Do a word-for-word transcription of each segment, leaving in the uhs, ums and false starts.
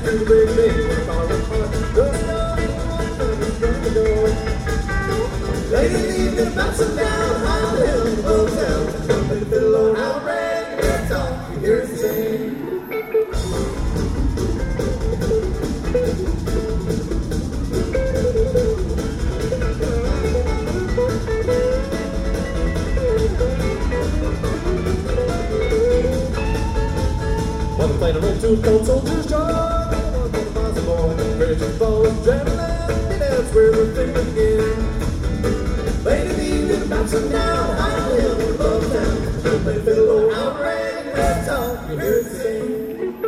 through the big thing. When I call it hard, just know it's gonna go. Late in the evening, bouncing down high hill in the motel. Play the fiddle on our rag, and talk, you hear it sing. While we're playing a roll to cold soldiers' jar, on the miles more, British balls, jamming and that's where the thing begins. Late in the evening, bouncing down high hill in the motel. We'll play fiddle on our rag, and talk, you hear it sing.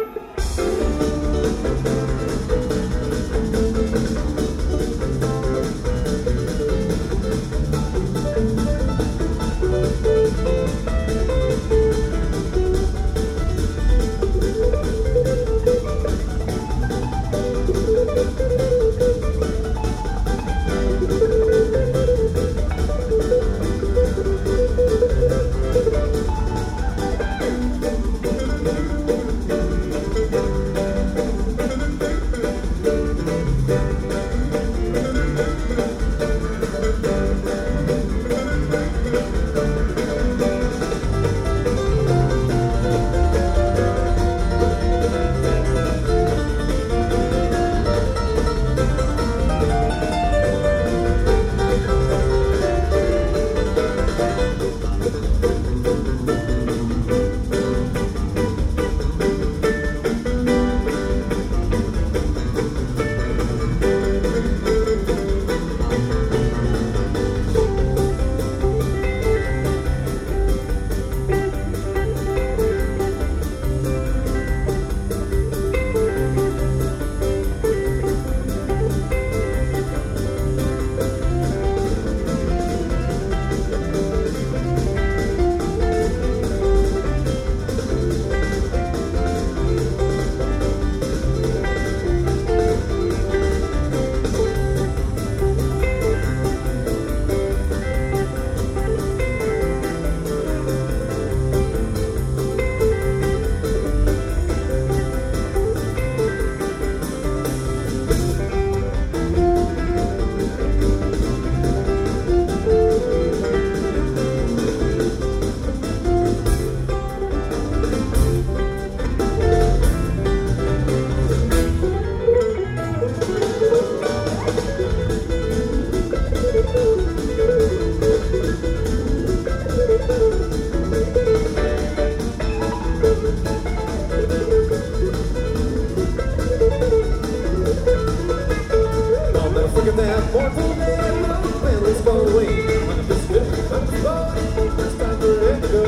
Look at that mournful day, the plan is far away. On a biscuit, on the boat, it's time for it to go.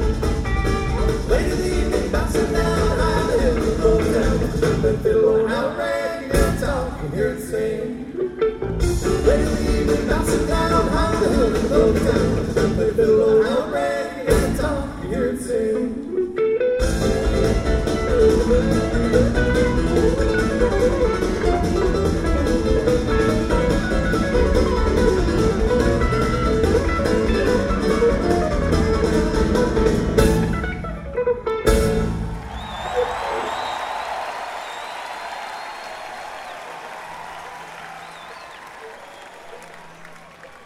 Late in the evening, bouncing down high the hill, the road down. Jump and fiddle on our rag, and talk, and hear it sing. Late in the evening, bouncing down high the hill, the road down. Jump and fiddle on our rag, and talk, and hear it sing.